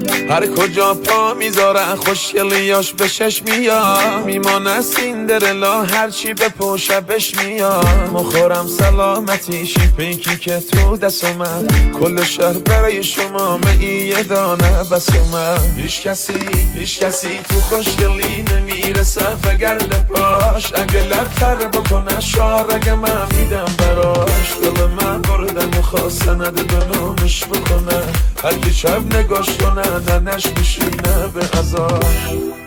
هر کجا پا میذاره خوشگلیاش به چشم میاد، میمانه سیندرلا هرچی به پوشبش میاد. مخورم سلامتی پیکی که تو دست اومد، کل شهر برای شما یه دانه بس اومد. هیچ کسی تو خوشگلی نمیرسه فگر لپاش، اگه لبتر بکنه شار اگه من میدم براش. دل من بردن خواست نده دنومش بکنه، هر کی شب نگاش کنه ننش میشینه به ازاش.